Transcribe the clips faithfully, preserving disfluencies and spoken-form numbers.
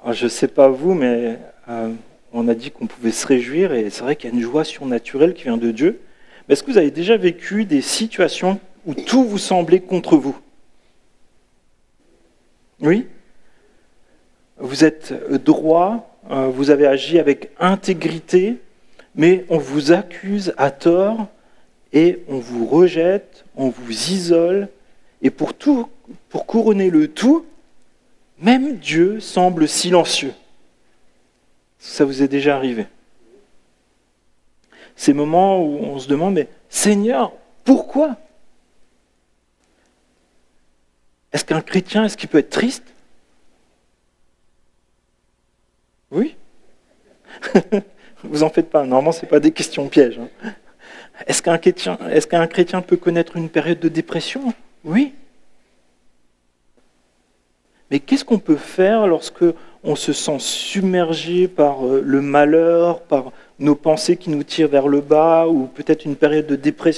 Alors, je ne sais pas vous, mais euh, on a dit qu'on pouvait se réjouir, et c'est vrai qu'il y a une joie surnaturelle qui vient de Dieu. Mais est-ce que vous avez déjà vécu des situations où tout vous semblait contre vous ? Oui ? Vous êtes droit, euh, vous avez agi avec intégrité, mais on vous accuse à tort, et on vous rejette, on vous isole, et pour, tout, pour couronner le tout, même Dieu semble silencieux. Ça vous est déjà arrivé. Ces moments où on se demande, mais Seigneur, pourquoi ? Est-ce qu'un chrétien, est-ce qu'il peut être triste ? Oui. Vous en faites pas, normalement ce n'est pas des questions pièges. Hein. Est-ce qu'un chrétien, est-ce qu'un chrétien peut connaître une période de dépression ? Oui. Mais qu'est-ce qu'on peut faire lorsque on se sent submergé par le malheur, par nos pensées qui nous tirent vers le bas, ou peut-être une période de dépression ?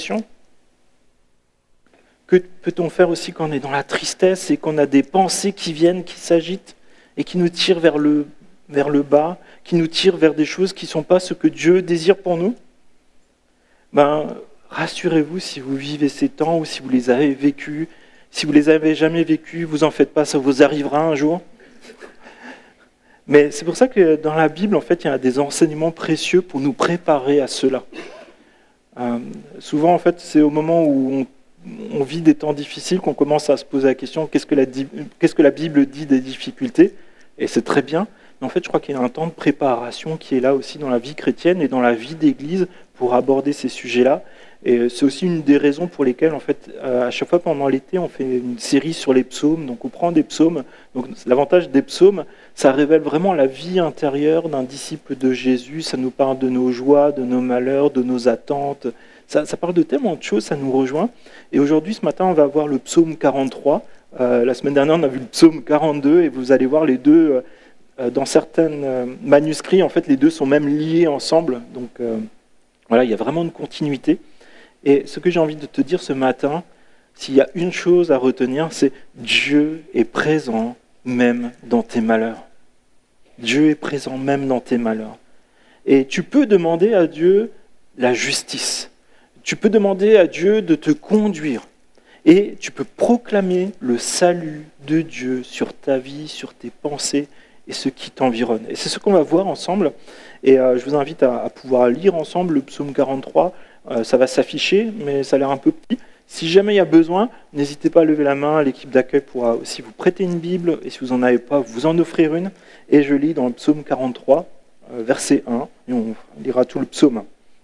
Que peut-on faire aussi quand on est dans la tristesse et qu'on a des pensées qui viennent, qui s'agitent et qui nous tirent vers le, vers le bas, qui nous tirent vers des choses qui ne sont pas ce que Dieu désire pour nous ? Ben, rassurez-vous, si vous vivez ces temps ou si vous les avez vécus, si vous les avez jamais vécus, vous en faites pas, ça vous arrivera un jour. Mais c'est pour ça que dans la Bible, en fait, il y a des enseignements précieux pour nous préparer à cela. Euh, souvent, en fait, c'est au moment où on, on vit des temps difficiles qu'on commence à se poser la question qu'est-ce que la, qu'est-ce que la Bible dit des difficultés ? Et c'est très bien. Mais en fait, je crois qu'il y a un temps de préparation qui est là aussi dans la vie chrétienne et dans la vie d'Église pour aborder ces sujets-là. Et c'est aussi une des raisons pour lesquelles, en fait, à chaque fois pendant l'été, on fait une série sur les psaumes. Donc, on prend des psaumes. Donc, l'avantage des psaumes, ça révèle vraiment la vie intérieure d'un disciple de Jésus. Ça nous parle de nos joies, de nos malheurs, de nos attentes. Ça, ça parle de tellement de choses, ça nous rejoint. Et aujourd'hui, ce matin, on va voir le psaume quarante-trois. Euh, la semaine dernière, on a vu le psaume quarante-deux, et vous allez voir les deux, euh, dans certains euh, manuscrits, en fait, les deux sont même liés ensemble. Donc, euh, voilà, il y a vraiment une continuité. Et ce que j'ai envie de te dire ce matin, s'il y a une chose à retenir, c'est Dieu est présent même dans tes malheurs. Dieu est présent même dans tes malheurs. Et tu peux demander à Dieu la justice. Tu peux demander à Dieu de te conduire. Et tu peux proclamer le salut de Dieu sur ta vie, sur tes pensées et ce qui t'environne. Et c'est ce qu'on va voir ensemble. Et euh, je vous invite à, à pouvoir lire ensemble le psaume quarante-trois. Euh, ça va s'afficher, mais ça a l'air un peu petit. Si jamais il y a besoin, n'hésitez pas à lever la main. L'équipe d'accueil pourra aussi vous prêter une Bible. Et si vous n'en avez pas, vous en offrir une. Et je lis dans le psaume quarante-trois, euh, verset un. Et on lira tout le psaume.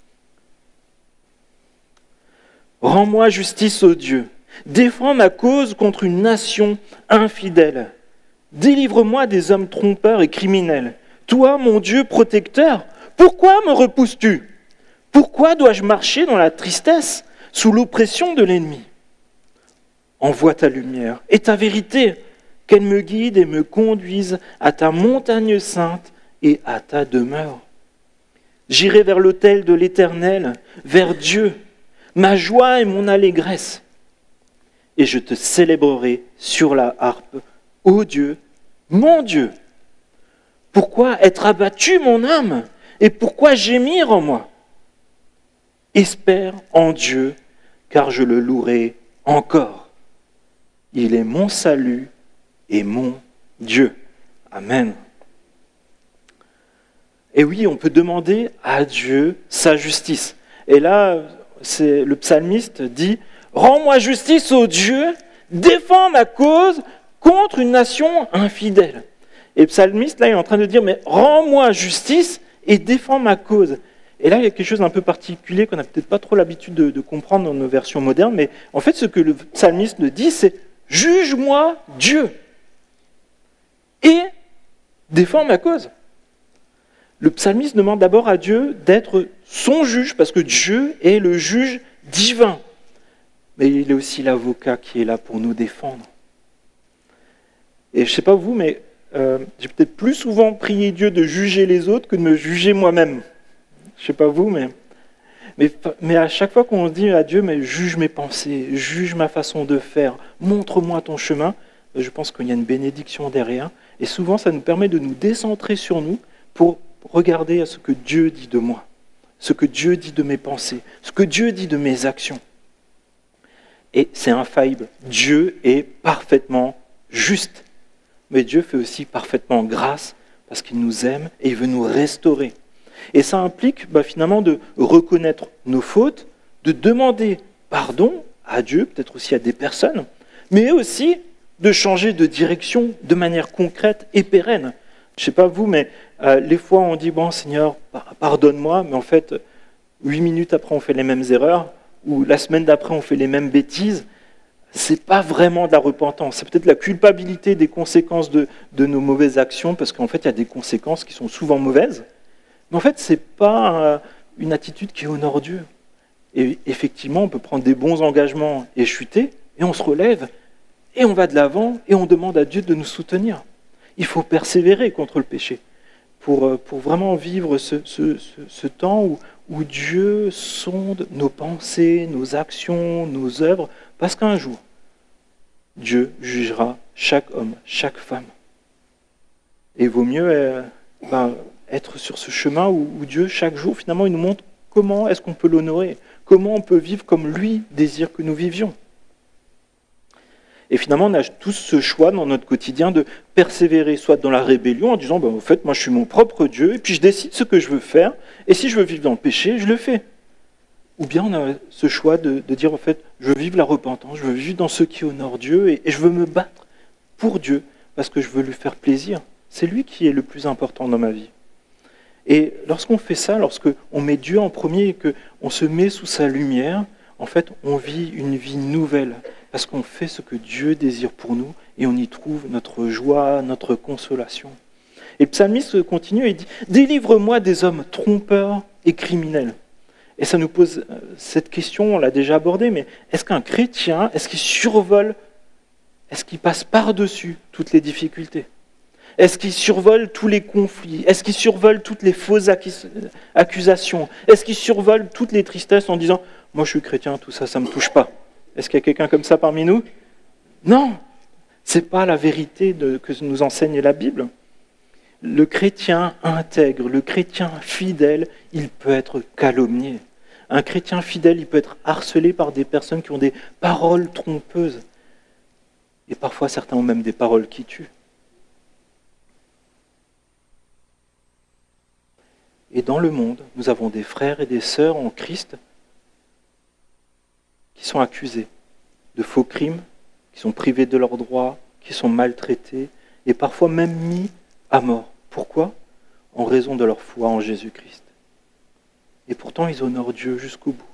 « Rends-moi justice, ô Dieu. Défends ma cause contre une nation infidèle. Délivre-moi des hommes trompeurs et criminels. Toi, mon Dieu protecteur, pourquoi me repousses-tu ? Pourquoi dois-je marcher dans la tristesse, sous l'oppression de l'ennemi ? Envoie ta lumière et ta vérité, qu'elle me guide et me conduise à ta montagne sainte et à ta demeure. J'irai vers l'autel de l'Éternel, vers Dieu, ma joie et mon allégresse. Et je te célébrerai sur la harpe, ô Dieu, mon Dieu. Pourquoi être abattu, mon âme ? Et pourquoi gémir en moi ? Espère en Dieu, car je le louerai encore. Il est mon salut et mon Dieu. Amen. Et oui, on peut demander à Dieu sa justice. Et là, c'est, le psalmiste dit « Rends-moi justice, ô Dieu, défends ma cause contre une nation infidèle. » Et le psalmiste, là, il est en train de dire « Mais rends-moi justice et défends ma cause. » Et là, il y a quelque chose d'un peu particulier qu'on n'a peut-être pas trop l'habitude de, de comprendre dans nos versions modernes, mais en fait, ce que le psalmiste dit, c'est « Juge-moi, Dieu, et défends ma cause. » Le psalmiste demande d'abord à Dieu d'être son juge, parce que Dieu est le juge divin. Mais il est aussi l'avocat qui est là pour nous défendre. Et je ne sais pas vous, mais euh, j'ai peut-être plus souvent prié Dieu de juger les autres que de me juger moi-même. Je ne sais pas vous, mais, mais, mais à chaque fois qu'on dit à Dieu, mais juge mes pensées, juge ma façon de faire, montre-moi ton chemin, je pense qu'il y a une bénédiction derrière. Et souvent, ça nous permet de nous décentrer sur nous pour regarder à ce que Dieu dit de moi, ce que Dieu dit de mes pensées, ce que Dieu dit de mes actions. Et c'est infaillible. Dieu est parfaitement juste. Mais Dieu fait aussi parfaitement grâce parce qu'il nous aime et il veut nous restaurer. Et ça implique bah, finalement de reconnaître nos fautes, de demander pardon à Dieu, peut-être aussi à des personnes, mais aussi de changer de direction de manière concrète et pérenne. Je ne sais pas vous, mais euh, les fois on dit « Bon Seigneur, pardonne-moi », mais en fait, huit minutes après on fait les mêmes erreurs, ou la semaine d'après on fait les mêmes bêtises. C'est pas vraiment de la repentance, c'est peut-être la culpabilité des conséquences de, de nos mauvaises actions, parce qu'en fait il y a des conséquences qui sont souvent mauvaises, mais en fait ce n'est pas euh, une attitude qui honore Dieu. Et effectivement, on peut prendre des bons engagements et chuter, et on se relève, et on va de l'avant, et on demande à Dieu de nous soutenir. Il faut persévérer contre le péché pour, pour vraiment vivre ce, ce, ce, ce temps où, où Dieu sonde nos pensées, nos actions, nos œuvres, parce qu'un jour, Dieu jugera chaque homme, chaque femme. Et il vaut mieux euh, ben, être sur ce chemin où, où Dieu, chaque jour, finalement, il nous montre comment est-ce qu'on peut l'honorer, comment on peut vivre comme lui désire que nous vivions. Et finalement, on a tous ce choix dans notre quotidien de persévérer soit dans la rébellion en disant ben, « En fait, moi je suis mon propre Dieu et puis je décide ce que je veux faire et si je veux vivre dans le péché, je le fais. » Ou bien on a ce choix de, de dire « En fait, je veux vivre la repentance, je veux vivre dans ce qui honore Dieu et, et je veux me battre pour Dieu parce que je veux lui faire plaisir. C'est lui qui est le plus important dans ma vie. » Et lorsqu'on fait ça, lorsqu'on met Dieu en premier et qu'on se met sous sa lumière, en fait, on vit une vie nouvelle. Parce qu'on fait ce que Dieu désire pour nous et on y trouve notre joie, notre consolation. Et le psalmiste continue et dit « Délivre-moi des hommes trompeurs et criminels. » Et ça nous pose cette question, on l'a déjà abordée, mais est-ce qu'un chrétien, est-ce qu'il survole, est-ce qu'il passe par-dessus toutes les difficultés ? Est-ce qu'il survole tous les conflits ? Est-ce qu'il survole toutes les fausses accusations ? Est-ce qu'il survole toutes les tristesses en disant « Moi je suis chrétien, tout ça, ça ne me touche pas ». Est-ce qu'il y a quelqu'un comme ça parmi nous ? Non, ce n'est pas la vérité de, que nous enseigne la Bible. Le chrétien intègre, le chrétien fidèle, il peut être calomnié. Un chrétien fidèle, il peut être harcelé par des personnes qui ont des paroles trompeuses. Et parfois, certains ont même des paroles qui tuent. Et dans le monde, nous avons des frères et des sœurs en Christ qui sont accusés de faux crimes, qui sont privés de leurs droits, qui sont maltraités et parfois même mis à mort. Pourquoi ? En raison de leur foi en Jésus-Christ. Et pourtant, ils honorent Dieu jusqu'au bout.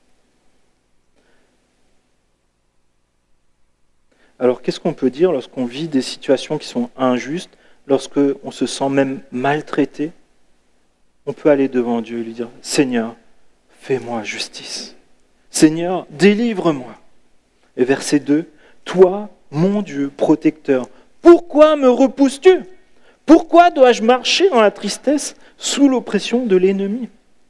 Alors, qu'est-ce qu'on peut dire lorsqu'on vit des situations qui sont injustes, lorsqu'on se sent même maltraité ? On peut aller devant Dieu et lui dire « Seigneur, fais-moi justice. Seigneur, délivre-moi. » Et verset deux, « Toi, mon Dieu protecteur, pourquoi me repousses-tu ? Pourquoi dois-je marcher dans la tristesse sous l'oppression de l'ennemi ?»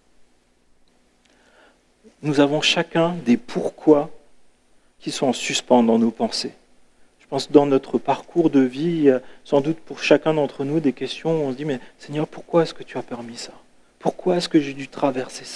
Nous avons chacun des pourquoi qui sont en suspens dans nos pensées. Je pense que dans notre parcours de vie, il y a sans doute pour chacun d'entre nous des questions où on se dit « Mais Seigneur, pourquoi est-ce que tu as permis ça ? Pourquoi est-ce que j'ai dû traverser ça ?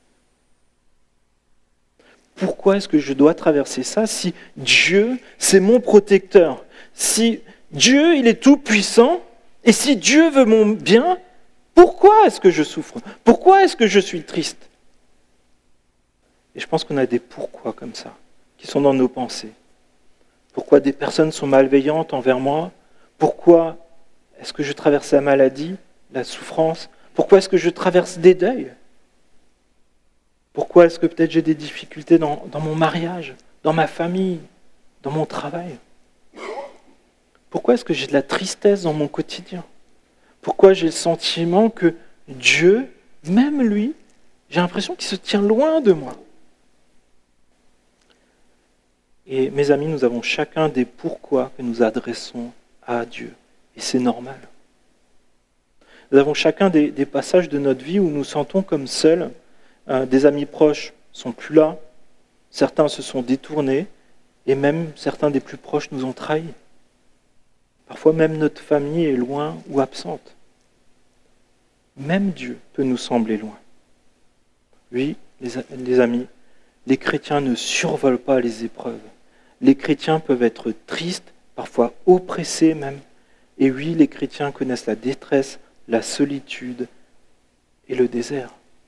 Pourquoi est-ce que je dois traverser ça si Dieu, c'est mon protecteur ? Si Dieu, il est tout puissant, et si Dieu veut mon bien, pourquoi est-ce que je souffre ? Pourquoi est-ce que je suis triste ? Et je pense qu'on a des pourquoi comme ça, qui sont dans nos pensées. Pourquoi des personnes sont malveillantes envers moi ? Pourquoi est-ce que je traverse la maladie, la souffrance ? Pourquoi est-ce que je traverse des deuils ? Pourquoi est-ce que peut-être j'ai des difficultés dans, dans mon mariage, dans ma famille, dans mon travail ? Pourquoi est-ce que j'ai de la tristesse dans mon quotidien ? Pourquoi j'ai le sentiment que Dieu, même lui, j'ai l'impression qu'il se tient loin de moi ? Et mes amis, nous avons chacun des pourquoi que nous adressons à Dieu. Et c'est normal. Nous avons chacun des, des passages de notre vie où nous sentons comme seuls. Euh, des amis proches sont plus là. Certains se sont détournés. Et même certains des plus proches nous ont trahis. Parfois même notre famille est loin ou absente. Même Dieu peut nous sembler loin. Oui, les, les amis, les chrétiens ne survolent pas les épreuves. Les chrétiens peuvent être tristes, parfois oppressés même. Et oui, les chrétiens connaissent la détresse, la solitude et le désert.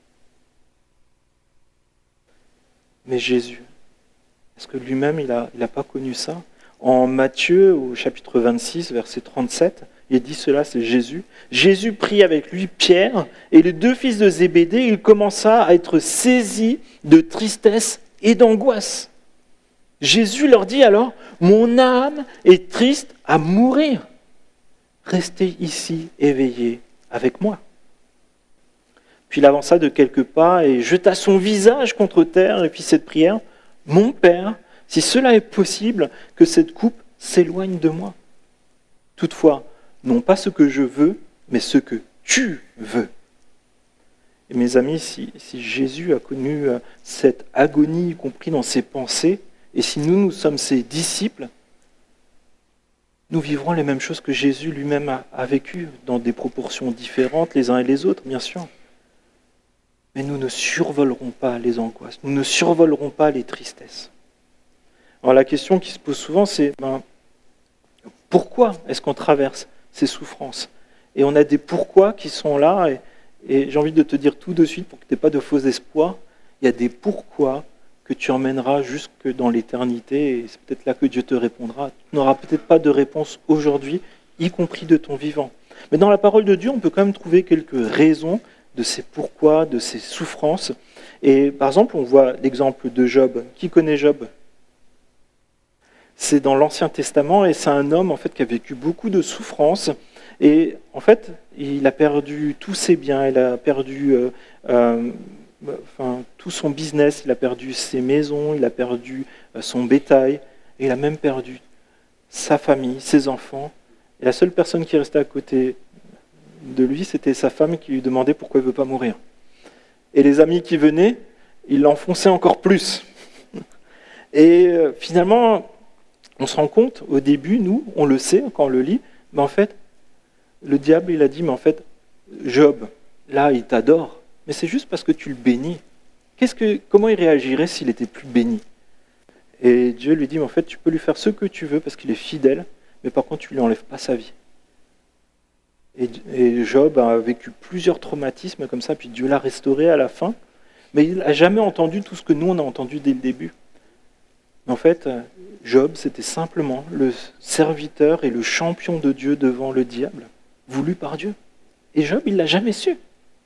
Mais Jésus, est-ce que lui-même, il n'a il a pas connu ça ? En Matthieu, au chapitre vingt-six, verset trente-sept, il dit cela, c'est Jésus. Jésus prit avec lui Pierre et les deux fils de Zébédée. Il commença à être saisi de tristesse et d'angoisse. Jésus leur dit alors, « Mon âme est triste à mourir. Restez ici éveillés avec moi. » Puis il avança de quelques pas et jeta son visage contre terre et fit cette prière, « Mon Père, si cela est possible, que cette coupe s'éloigne de moi. Toutefois, non pas ce que je veux, mais ce que tu veux. » Et mes amis, si, si Jésus a connu cette agonie, y compris dans ses pensées, et si nous, nous sommes ses disciples, nous vivrons les mêmes choses que Jésus lui-même a, a vécues, dans des proportions différentes les uns et les autres, bien sûr. Mais nous ne survolerons pas les angoisses, nous ne survolerons pas les tristesses. Alors la question qui se pose souvent, c'est ben, pourquoi est-ce qu'on traverse ces souffrances ? Et on a des pourquoi qui sont là, et, et j'ai envie de te dire tout de suite, pour que tu n'aies pas de faux espoirs, il y a des pourquoi que tu emmèneras jusque dans l'éternité, et c'est peut-être là que Dieu te répondra. Tu n'auras peut-être pas de réponse aujourd'hui, y compris de ton vivant. Mais dans la parole de Dieu, on peut quand même trouver quelques raisons de ces pourquoi, de ces souffrances. Et par exemple, on voit l'exemple de Job. Qui connaît Job ? C'est dans l'Ancien Testament et c'est un homme en fait qui a vécu beaucoup de souffrances. Et en fait, il a perdu tous ses biens, il a perdu euh, euh, enfin, tout son business, il a perdu ses maisons, il a perdu euh, son bétail, et il a même perdu sa famille, ses enfants. Et la seule personne qui restait à côté de lui, c'était sa femme qui lui demandait pourquoi il ne veut pas mourir. Et les amis qui venaient, ils l'enfonçaient encore plus. Et euh, finalement, on se rend compte, au début, nous, on le sait quand on le lit, mais en fait, le diable, il a dit, mais en fait, Job, là, il t'adore, mais c'est juste parce que tu le bénis. Qu'est-ce que, comment il réagirait s'il était plus béni ? Et Dieu lui dit, mais en fait, tu peux lui faire ce que tu veux parce qu'il est fidèle, mais par contre, tu ne lui enlèves pas sa vie. Et, et Job a vécu plusieurs traumatismes comme ça, puis Dieu l'a restauré à la fin, mais il n'a jamais entendu tout ce que nous, on a entendu dès le début. Mais en fait, Job, c'était simplement le serviteur et le champion de Dieu devant le diable, voulu par Dieu. Et Job, il ne l'a jamais su.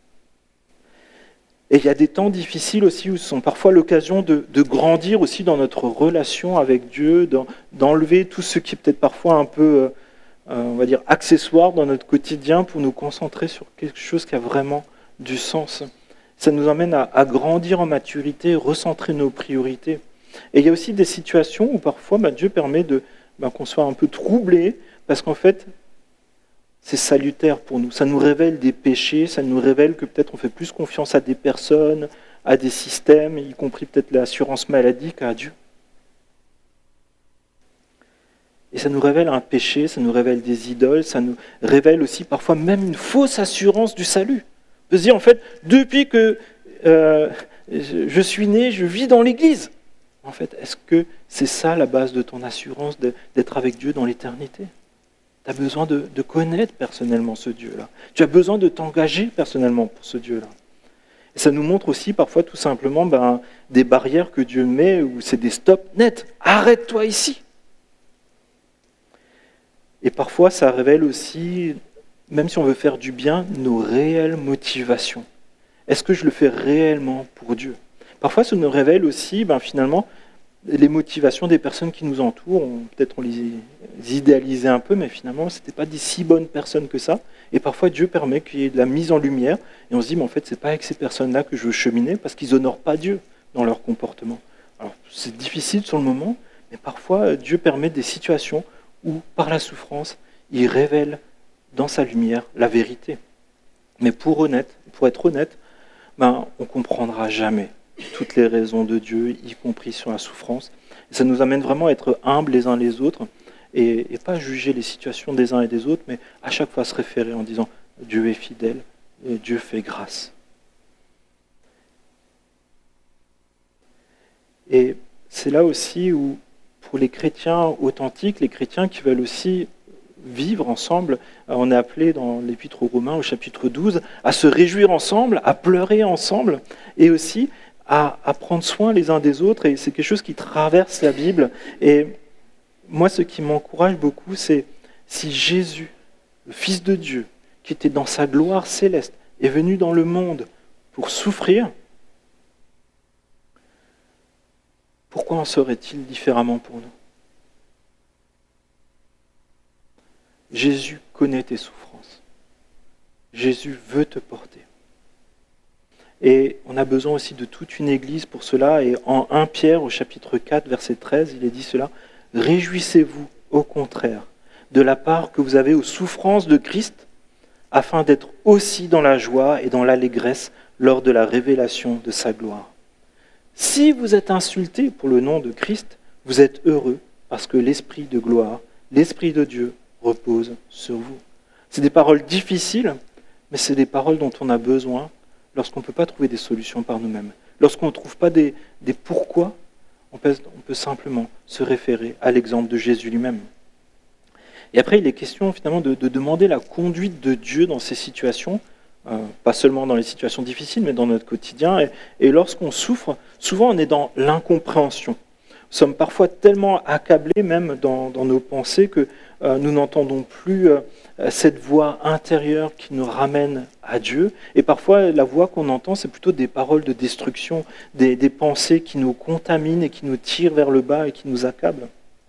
Et il y a des temps difficiles aussi où ce sont parfois l'occasion de, de grandir aussi dans notre relation avec Dieu, d'en, d'enlever tout ce qui est peut-être parfois un peu, euh, on va dire, accessoire dans notre quotidien pour nous concentrer sur quelque chose qui a vraiment du sens. Ça nous emmène à, à grandir en maturité, recentrer nos priorités. Et il y a aussi des situations où parfois bah, Dieu permet de, bah, qu'on soit un peu troublé, parce qu'en fait, c'est salutaire pour nous. Ça nous révèle des péchés, ça nous révèle que peut-être on fait plus confiance à des personnes, à des systèmes, y compris peut-être l'assurance maladie qu'à Dieu. Et ça nous révèle un péché, ça nous révèle des idoles, ça nous révèle aussi parfois même une fausse assurance du salut. On peut se dire, en fait, depuis que euh, je suis né, je vis dans l'Église. En fait, est-ce que c'est ça la base de ton assurance d'être avec Dieu dans l'éternité ? Tu as besoin de, de connaître personnellement ce Dieu-là. Tu as besoin de t'engager personnellement pour ce Dieu-là. Et ça nous montre aussi parfois tout simplement ben, des barrières que Dieu met où c'est des stops nets. Arrête-toi ici. Et parfois ça révèle aussi, même si on veut faire du bien, nos réelles motivations. Est-ce que je le fais réellement pour Dieu ? Parfois ça nous révèle aussi ben, finalement les motivations des personnes qui nous entourent. On, peut-être on les idéalisait un peu, mais finalement, ce n'étaient pas des si bonnes personnes que ça. Et parfois, Dieu permet qu'il y ait de la mise en lumière. Et on se dit, mais en fait, ce n'est pas avec ces personnes-là que je veux cheminer, parce qu'ils n'honorent pas Dieu dans leur comportement. Alors, c'est difficile sur le moment, mais parfois, Dieu permet des situations où, par la souffrance, il révèle dans sa lumière la vérité. Mais pour, honnête, pour être honnête, ben, on ne comprendra jamais toutes les raisons de Dieu, y compris sur la souffrance. Et ça nous amène vraiment à être humbles les uns les autres et, et pas juger les situations des uns et des autres, mais à chaque fois se référer en disant Dieu est fidèle et Dieu fait grâce. Et c'est là aussi où, pour les chrétiens authentiques, les chrétiens qui veulent aussi vivre ensemble, on est appelé dans l'Épître aux Romains au chapitre douze à se réjouir ensemble, à pleurer ensemble, et aussi à, à prendre soin les uns des autres. Et c'est quelque chose qui traverse la Bible. Et moi, ce qui m'encourage beaucoup, c'est si Jésus, le Fils de Dieu, qui était dans sa gloire céleste, est venu dans le monde pour souffrir, pourquoi en serait-il différemment pour nous ? Jésus connaît tes souffrances. Jésus veut te porter. Et on a besoin aussi de toute une église pour cela. Et en premier Pierre, au chapitre quatre, verset treize, il est dit cela. « Réjouissez-vous, au contraire, de la part que vous avez aux souffrances de Christ, afin d'être aussi dans la joie et dans l'allégresse lors de la révélation de sa gloire. Si vous êtes insultés pour le nom de Christ, vous êtes heureux, parce que l'Esprit de gloire, l'Esprit de Dieu, repose sur vous. » C'est des paroles difficiles, mais c'est des paroles dont on a besoin lorsqu'on ne peut pas trouver des solutions par nous-mêmes. Lorsqu'on ne trouve pas des, des pourquoi, on peut, on peut simplement se référer à l'exemple de Jésus lui-même. Et après, il est question finalement de, de demander la conduite de Dieu dans ces situations, euh, pas seulement dans les situations difficiles, mais dans notre quotidien. Et, et lorsqu'on souffre, souvent on est dans l'incompréhension. Nous sommes parfois tellement accablés même dans, dans nos pensées que euh, nous n'entendons plus euh, cette voix intérieure qui nous ramène à Dieu. Et parfois, la voix qu'on entend, c'est plutôt des paroles de destruction, des, des pensées qui nous contaminent et qui nous tirent vers le bas et qui nous accablent.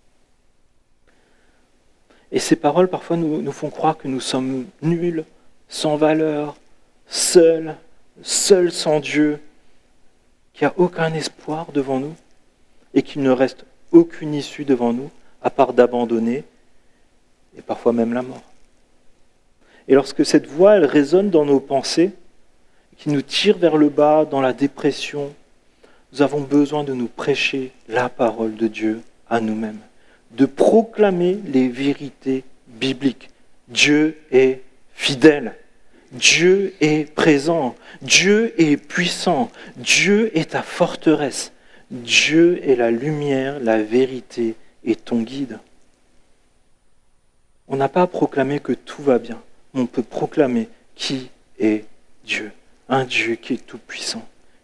Et ces paroles, parfois, nous, nous font croire que nous sommes nuls, sans valeur, seuls, seuls sans Dieu, qu'il n'y a aucun espoir devant nous et qu'il ne reste aucune issue devant nous, à part d'abandonner et parfois même la mort. Et lorsque cette voix, elle résonne dans nos pensées, qui nous tire vers le bas, dans la dépression, nous avons besoin de nous prêcher la parole de Dieu à nous-mêmes, de proclamer les vérités bibliques. Dieu est fidèle, Dieu est présent, Dieu est puissant, Dieu est ta forteresse, Dieu est la lumière, la vérité et ton guide. On n'a pas à proclamer que tout va bien, on peut proclamer qui est Dieu, un Dieu qui est tout-puissant.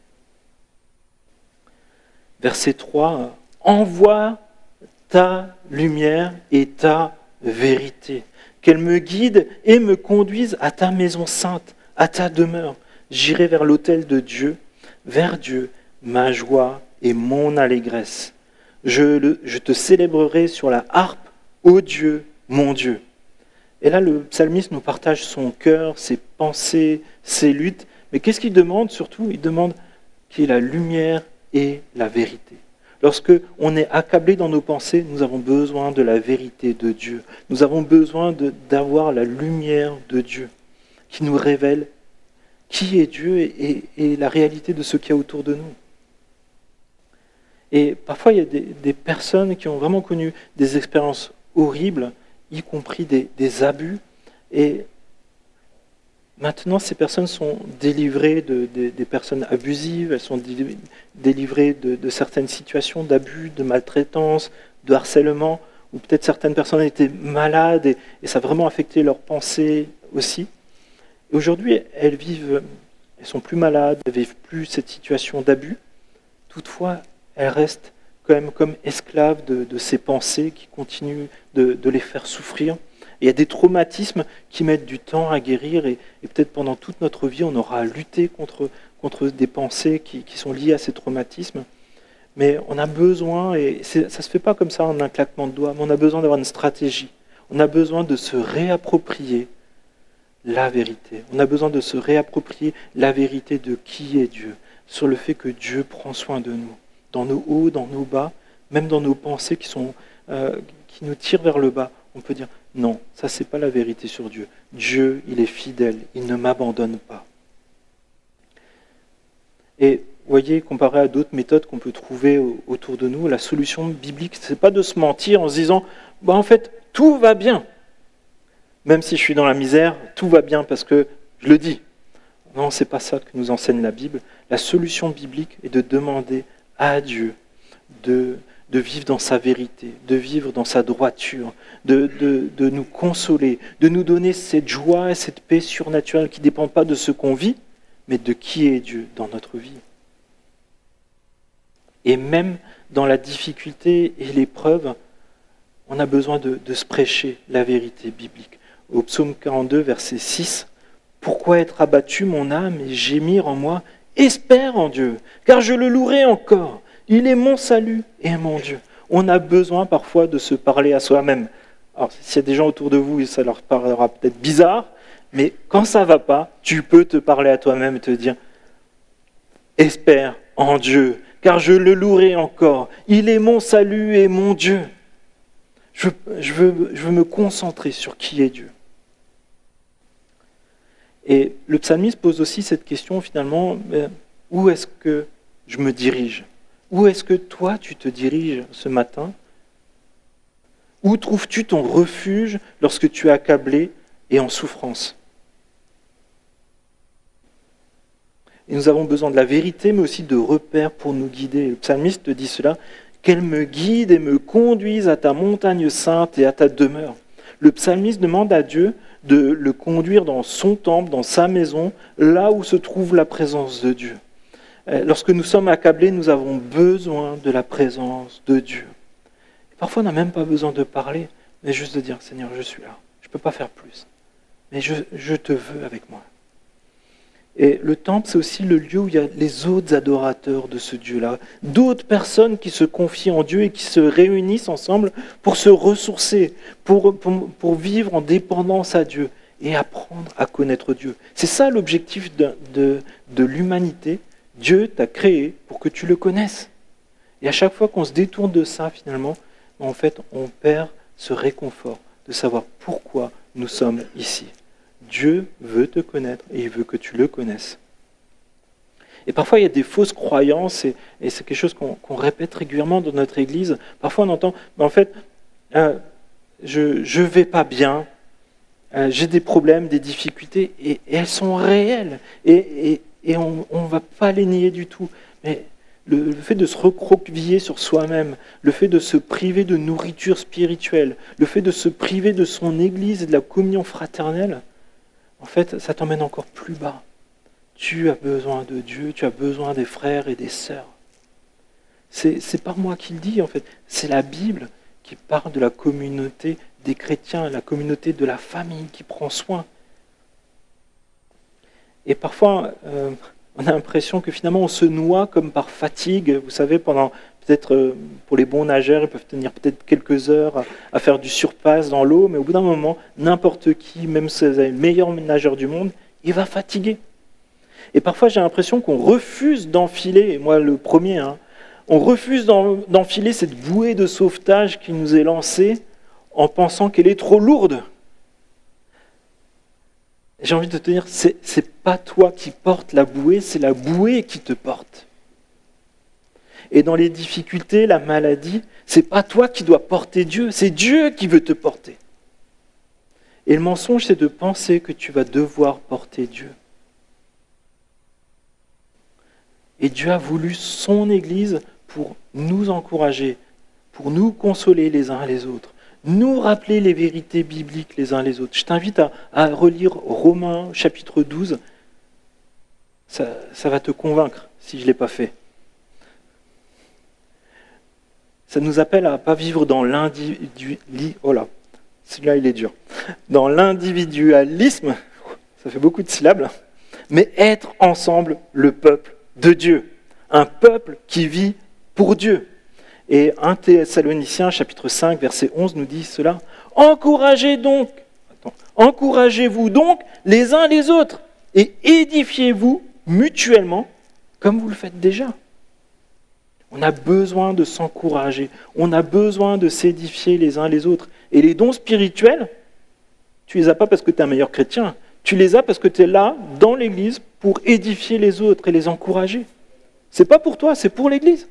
Verset trois, « Envoie ta lumière et ta vérité, qu'elle me guide et me conduise à ta maison sainte, à ta demeure. J'irai vers l'autel de Dieu, vers Dieu, ma joie et mon allégresse. Je, le, je te célébrerai sur la harpe, ô Dieu, mon Dieu. » Et là, le psalmiste nous partage son cœur, ses pensées, ses luttes. Mais qu'est-ce qu'il demande surtout ? Il demande qu'il y ait la lumière et la vérité. Lorsque on est accablé dans nos pensées, nous avons besoin de la vérité de Dieu. Nous avons besoin de, d'avoir la lumière de Dieu qui nous révèle qui est Dieu et, et, et la réalité de ce qu'il y a autour de nous. Et parfois, il y a des, des personnes qui ont vraiment connu des expériences horribles, y compris des, des abus. Et maintenant, ces personnes sont délivrées de, de, des personnes abusives, elles sont délivrées de, de certaines situations d'abus, de maltraitance, de harcèlement, ou peut-être certaines personnes étaient malades et, et ça a vraiment affecté leurs pensées aussi. Et aujourd'hui, elles vivent, elles sont plus malades, elles ne vivent plus cette situation d'abus. Toutefois, elles restent quand même comme esclaves de, de ces pensées qui continuent de, de les faire souffrir. Et il y a des traumatismes qui mettent du temps à guérir et, et peut-être pendant toute notre vie, on aura à lutter contre, contre des pensées qui, qui sont liées à ces traumatismes. Mais on a besoin, et ça ne se fait pas comme ça en un claquement de doigts, mais on a besoin d'avoir une stratégie. On a besoin de se réapproprier la vérité. On a besoin de se réapproprier la vérité de qui est Dieu, sur le fait que Dieu prend soin de nous, dans nos hauts, dans nos bas, même dans nos pensées qui, sont, euh, qui nous tirent vers le bas. On peut dire, non, ça c'est pas la vérité sur Dieu. Dieu, il est fidèle, il ne m'abandonne pas. Et vous voyez, comparé à d'autres méthodes qu'on peut trouver autour de nous, la solution biblique, ce n'est pas de se mentir en se disant bah, « en fait, tout va bien ». Même si je suis dans la misère, tout va bien parce que je le dis. Non, ce n'est pas ça que nous enseigne la Bible. La solution biblique est de demander à Dieu de, de vivre dans sa vérité, de vivre dans sa droiture, de, de, de nous consoler, de nous donner cette joie et cette paix surnaturelle qui ne dépendent pas de ce qu'on vit, mais de qui est Dieu dans notre vie. Et même dans la difficulté et l'épreuve, on a besoin de, de se prêcher la vérité biblique. Au psaume quarante-deux, verset six, « Pourquoi être abattu, mon âme, et gémir en moi ? Espère en Dieu, car je le louerai encore. Il est mon salut et mon Dieu. » On a besoin parfois de se parler à soi-même. Alors, s'il y a des gens autour de vous, ça leur paraîtra peut-être bizarre, mais quand ça ne va pas, tu peux te parler à toi-même et te dire « Espère en Dieu, car je le louerai encore. Il est mon salut et mon Dieu. » Je, je, veux, je veux me concentrer sur qui est Dieu. Et le psalmiste pose aussi cette question finalement, où est-ce que je me dirige ? Où est-ce que toi tu te diriges ce matin ? Où trouves-tu ton refuge lorsque tu es accablé et en souffrance ? Et nous avons besoin de la vérité, mais aussi de repères pour nous guider. Le psalmiste dit cela, « Qu'elle me guide et me conduise à ta montagne sainte et à ta demeure. » Le psalmiste demande à Dieu de le conduire dans son temple, dans sa maison, là où se trouve la présence de Dieu. Lorsque nous sommes accablés, nous avons besoin de la présence de Dieu. Et parfois, on n'a même pas besoin de parler, mais juste de dire, Seigneur, je suis là, je ne peux pas faire plus, mais je, je te veux avec moi. Et le temple, c'est aussi le lieu où il y a les autres adorateurs de ce Dieu-là, d'autres personnes qui se confient en Dieu et qui se réunissent ensemble pour se ressourcer, pour, pour, pour vivre en dépendance à Dieu et apprendre à connaître Dieu. C'est ça l'objectif de, de, de l'humanité. Dieu t'a créé pour que tu le connaisses. Et à chaque fois qu'on se détourne de ça, finalement, en fait, on perd ce réconfort de savoir pourquoi nous sommes ici. Dieu veut te connaître et il veut que tu le connaisses. Et parfois, il y a des fausses croyances, et, et c'est quelque chose qu'on, qu'on répète régulièrement dans notre Église. Parfois, on entend, mais en fait, euh, je ne vais pas bien, euh, j'ai des problèmes, des difficultés, et, et elles sont réelles, et, et, et on ne va pas les nier du tout. Mais le, le fait de se recroqueviller sur soi-même, le fait de se priver de nourriture spirituelle, le fait de se priver de son Église et de la communion fraternelle, en fait, ça t'emmène encore plus bas. Tu as besoin de Dieu, tu as besoin des frères et des sœurs. C'est, c'est pas moi qui le dis, en fait. C'est la Bible qui parle de la communauté des chrétiens, la communauté de la famille qui prend soin. Et parfois, euh, on a l'impression que finalement, on se noie comme par fatigue. Vous savez, pendant peut-être euh, pour les bons nageurs, ils peuvent tenir peut-être quelques heures à, à faire du surpasse dans l'eau, mais au bout d'un moment, n'importe qui, même si vous avez le meilleur nageur du monde, il va fatiguer. Et parfois, j'ai l'impression qu'on refuse d'enfiler, et moi le premier, hein, on refuse d'en, d'enfiler cette bouée de sauvetage qui nous est lancée en pensant qu'elle est trop lourde. J'ai envie de te dire, c'est, c'est pas toi qui portes la bouée, c'est la bouée qui te porte. Et dans les difficultés, la maladie, c'est pas toi qui dois porter Dieu, c'est Dieu qui veut te porter. Et le mensonge, c'est de penser que tu vas devoir porter Dieu. Et Dieu a voulu son Église pour nous encourager, pour nous consoler les uns les autres, nous rappeler les vérités bibliques les uns les autres. Je t'invite à, à relire Romains chapitre douze. Ça, ça va te convaincre si je ne l'ai pas fait. Ça nous appelle à ne pas vivre dans l'individu... Oh là, celui-là il est dur. Dans l'individualisme, ça fait beaucoup de syllabes, mais être ensemble le peuple de Dieu. Un peuple qui vit pour Dieu. Et un Thessaloniciens, chapitre cinq, verset onze, nous dit cela. Encouragez donc, attends, encouragez-vous donc les uns les autres et édifiez-vous mutuellement comme vous le faites déjà. On a besoin de s'encourager, on a besoin de s'édifier les uns les autres. Et les dons spirituels, tu les as pas parce que tu es un meilleur chrétien, tu les as parce que tu es là, dans l'Église, pour édifier les autres et les encourager. C'est pas pour toi, c'est pour l'Église.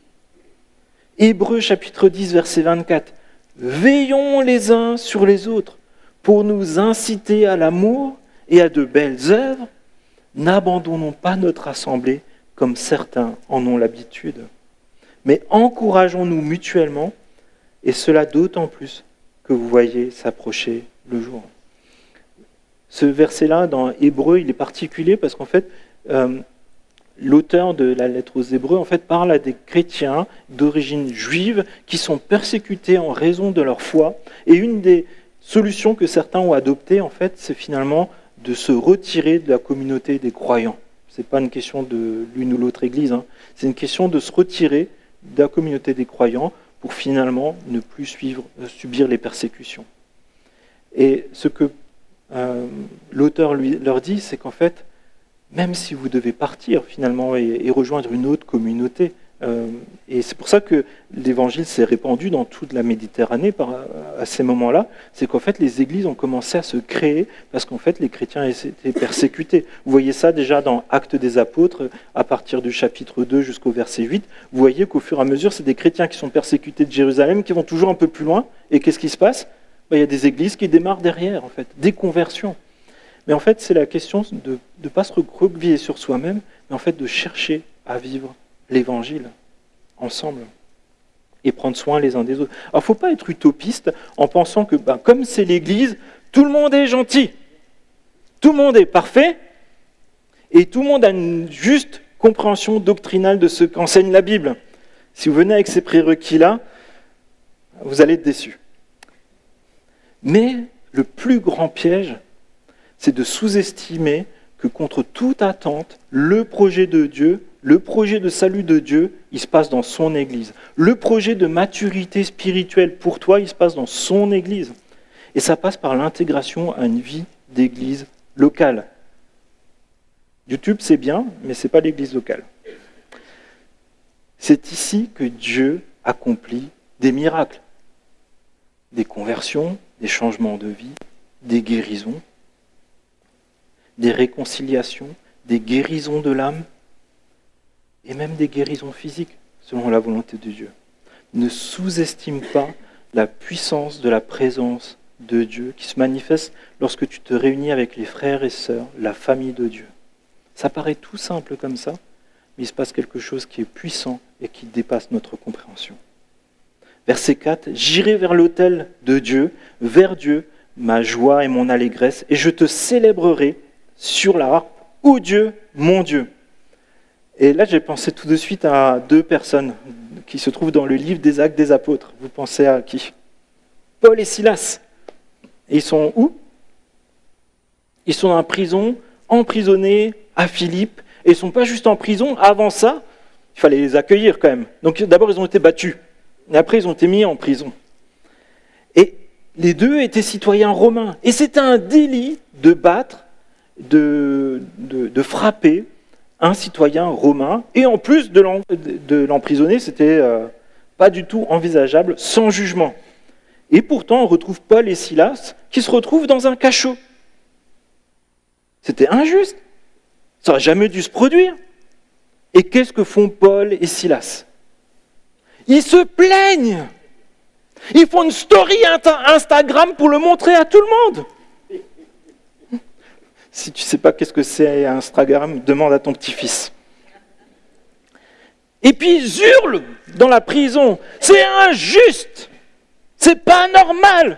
Hébreux chapitre dix, verset vingt-quatre. Veillons les uns sur les autres pour nous inciter à l'amour et à de belles œuvres. N'abandonnons pas notre assemblée comme certains en ont l'habitude, mais encourageons-nous mutuellement, et cela d'autant plus que vous voyez s'approcher le jour. Ce verset-là, dans Hébreux, il est particulier parce qu'en fait, euh, l'auteur de la lettre aux Hébreux en fait, parle à des chrétiens d'origine juive qui sont persécutés en raison de leur foi. Et une des solutions que certains ont adoptées, en fait, c'est finalement de se retirer de la communauté des croyants. Ce n'est pas une question de l'une ou l'autre église, hein. C'est une question de se retirer de la communauté des croyants pour finalement ne plus suivre, subir les persécutions. Et ce que euh, l'auteur lui, leur dit, c'est qu'en fait, même si vous devez partir finalement et, et rejoindre une autre communauté, euh, et c'est pour ça que l'évangile s'est répandu dans toute la Méditerranée par, à ces moments-là, c'est qu'en fait les églises ont commencé à se créer parce qu'en fait les chrétiens étaient persécutés. Vous voyez ça déjà dans Actes des Apôtres, à partir du chapitre deux jusqu'au verset huit, vous voyez qu'au fur et à mesure, c'est des chrétiens qui sont persécutés de Jérusalem, qui vont toujours un peu plus loin, et qu'est-ce qui se passe ? Ben, il y a des églises qui démarrent derrière, en fait, des conversions. Mais en fait, c'est la question de ne pas se recroqueviller sur soi-même, mais en fait de chercher à vivre l'évangile ensemble et prendre soin les uns des autres. Alors, il ne faut pas être utopiste en pensant que, ben, comme c'est l'Église, tout le monde est gentil, tout le monde est parfait, et tout le monde a une juste compréhension doctrinale de ce qu'enseigne la Bible. Si vous venez avec ces prérequis-là, vous allez être déçus. Mais le plus grand piège, c'est de sous-estimer que contre toute attente, le projet de Dieu, le projet de salut de Dieu, il se passe dans son Église. Le projet de maturité spirituelle pour toi, il se passe dans son Église. Et ça passe par l'intégration à une vie d'Église locale. YouTube, c'est bien, mais ce n'est pas l'Église locale. C'est ici que Dieu accomplit des miracles, des conversions, des changements de vie, des guérisons, des réconciliations, des guérisons de l'âme et même des guérisons physiques, selon la volonté de Dieu. Ne sous-estime pas la puissance de la présence de Dieu qui se manifeste lorsque tu te réunis avec les frères et sœurs, la famille de Dieu. Ça paraît tout simple comme ça, mais il se passe quelque chose qui est puissant et qui dépasse notre compréhension. Verset quatre, « J'irai vers l'autel de Dieu, vers Dieu, ma joie et mon allégresse, et je te célébrerai sur la harpe, ô Dieu, mon Dieu. » Et là, j'ai pensé tout de suite à deux personnes qui se trouvent dans le livre des Actes des Apôtres. Vous pensez à qui ? Paul et Silas. Et ils sont où ? Ils sont en prison, emprisonnés à Philippe, et ils ne sont pas juste en prison. Avant ça, il fallait les accueillir quand même. Donc d'abord, ils ont été battus, et après, ils ont été mis en prison. Et les deux étaient citoyens romains. Et c'était un délit de battre, de, de, de frapper un citoyen romain, et en plus de, l'en, de l'emprisonner, c'était euh, pas du tout envisageable, sans jugement. Et pourtant, on retrouve Paul et Silas qui se retrouvent dans un cachot. C'était injuste. Ça n'aurait jamais dû se produire. Et qu'est-ce que font Paul et Silas ? Ils se plaignent. Ils font une story Instagram pour le montrer à tout le monde. Si tu ne sais pas qu'est-ce que c'est Instagram, demande à ton petit-fils. Et puis ils hurlent dans la prison. C'est injuste. C'est pas normal.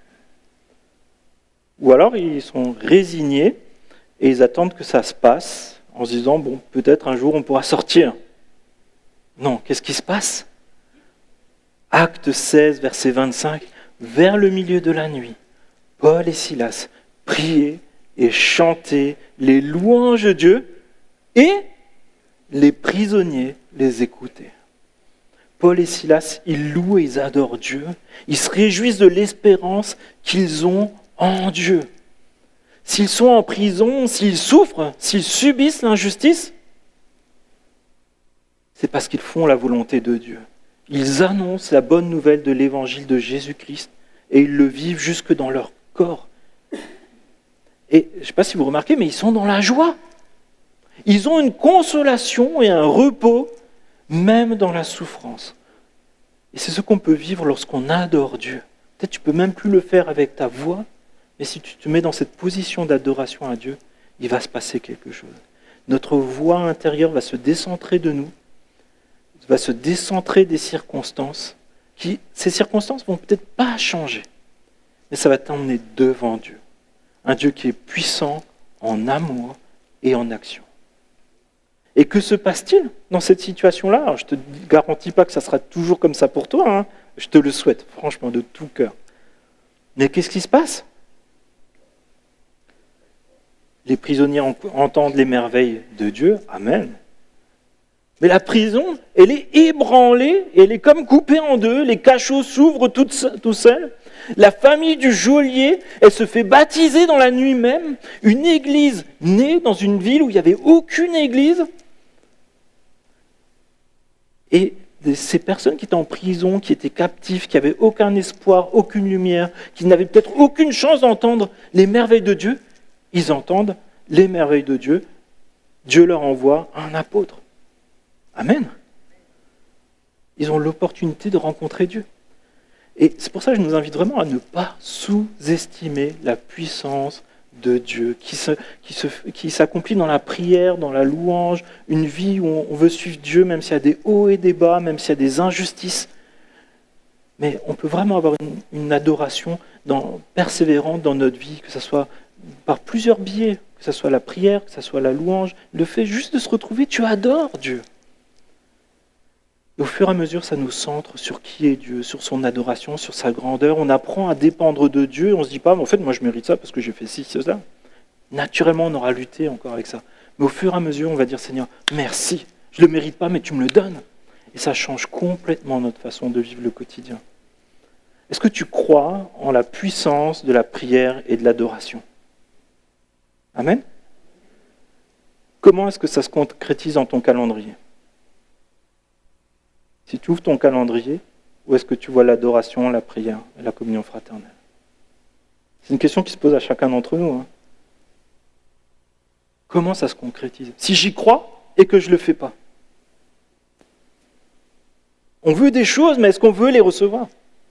Ou alors ils sont résignés et ils attendent que ça se passe en se disant, bon, peut-être un jour on pourra sortir. Non, qu'est-ce qui se passe ? Acte seize, verset vingt-cinq. Vers le milieu de la nuit, Paul et Silas priaient et chantaient les louanges de Dieu et les prisonniers les écoutaient. Paul et Silas, ils louent et ils adorent Dieu. Ils se réjouissent de l'espérance qu'ils ont en Dieu. S'ils sont en prison, s'ils souffrent, s'ils subissent l'injustice, c'est parce qu'ils font la volonté de Dieu. Ils annoncent la bonne nouvelle de l'évangile de Jésus-Christ et ils le vivent jusque dans leur corps. Et je ne sais pas si vous remarquez, mais ils sont dans la joie. Ils ont une consolation et un repos, même dans la souffrance. Et c'est ce qu'on peut vivre lorsqu'on adore Dieu. Peut-être tu ne peux même plus le faire avec ta voix, mais si tu te mets dans cette position d'adoration à Dieu, il va se passer quelque chose. Notre voix intérieure va se décentrer de nous, va se décentrer des circonstances. Qui, ces circonstances vont peut-être pas changer, mais ça va t'emmener devant Dieu. Un Dieu qui est puissant en amour et en action. Et que se passe-t-il dans cette situation-là? Alors, je ne te garantis pas que ça sera toujours comme ça pour toi, hein. Je te le souhaite, franchement, de tout cœur. Mais qu'est-ce qui se passe? Les prisonniers entendent les merveilles de Dieu, amen. Mais la prison, elle est ébranlée, elle est comme coupée en deux, les cachots s'ouvrent tout seuls. La famille du geôlier, elle se fait baptiser dans la nuit même. Une église née dans une ville où il n'y avait aucune église. Et ces personnes qui étaient en prison, qui étaient captives, qui n'avaient aucun espoir, aucune lumière, qui n'avaient peut-être aucune chance d'entendre les merveilles de Dieu, ils entendent les merveilles de Dieu. Dieu leur envoie un apôtre. Amen. Ils ont l'opportunité de rencontrer Dieu. Et c'est pour ça que je nous invite vraiment à ne pas sous-estimer la puissance de Dieu qui, se, qui, se, qui s'accomplit dans la prière, dans la louange, une vie où on veut suivre Dieu, même s'il y a des hauts et des bas, même s'il y a des injustices. Mais on peut vraiment avoir une, une adoration dans, persévérante dans notre vie, que ce soit par plusieurs biais, que ce soit la prière, que ce soit la louange, le fait juste de se retrouver, tu adores Dieu. Et au fur et à mesure, ça nous centre sur qui est Dieu, sur son adoration, sur sa grandeur. On apprend à dépendre de Dieu. On ne se dit pas, mais en fait, moi, je mérite ça parce que j'ai fait ci, cela. Naturellement, on aura lutté encore avec ça. Mais au fur et à mesure, on va dire, Seigneur, merci. Je ne le mérite pas, mais tu me le donnes. Et ça change complètement notre façon de vivre le quotidien. Est-ce que tu crois en la puissance de la prière et de l'adoration? Amen. Comment est-ce que ça se concrétise dans ton calendrier? Si tu ouvres ton calendrier, où est-ce que tu vois l'adoration, la prière et la communion fraternelle? C'est une question qui se pose à chacun d'entre nous. Hein. Comment ça se concrétise? Si j'y crois et que je ne le fais pas. On veut des choses, mais est-ce qu'on veut les recevoir?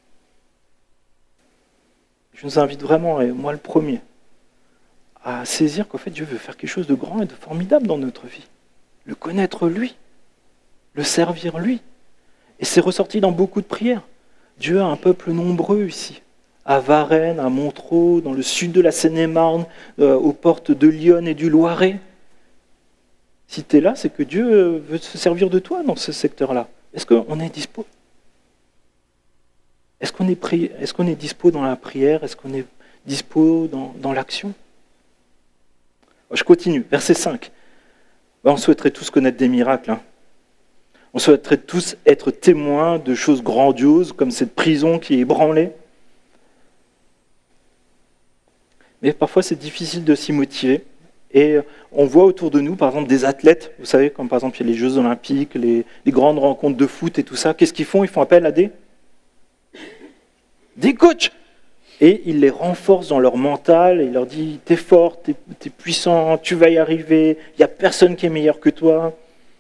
Je nous invite vraiment, et moi le premier, à saisir qu'en fait Dieu veut faire quelque chose de grand et de formidable dans notre vie. Le connaître lui, le servir lui. Et c'est ressorti dans beaucoup de prières. Dieu a un peuple nombreux ici, à Varennes, à Montreux, dans le sud de la Seine-et-Marne, euh, aux portes de Lyon et du Loiret. Si tu es là, c'est que Dieu veut se servir de toi dans ce secteur-là. Est-ce qu'on est dispo? Est-ce qu'on est, pri... Est-ce qu'on est dispo dans la prière? Est-ce qu'on est dispo dans, dans l'action? Je continue, verset cinq. On souhaiterait tous connaître des miracles. Hein. On souhaiterait tous être témoins de choses grandioses, comme cette prison qui est ébranlée. Mais parfois, c'est difficile de s'y motiver. Et on voit autour de nous, par exemple, des athlètes. Vous savez, comme par exemple, il y a les Jeux Olympiques, les, les grandes rencontres de foot et tout ça. Qu'est-ce qu'ils font? Ils font appel à des, des coachs. Et ils les renforcent dans leur mental. Et ils leur disent, t'es fort, t'es, t'es puissant, tu vas y arriver. Il n'y a personne qui est meilleur que toi.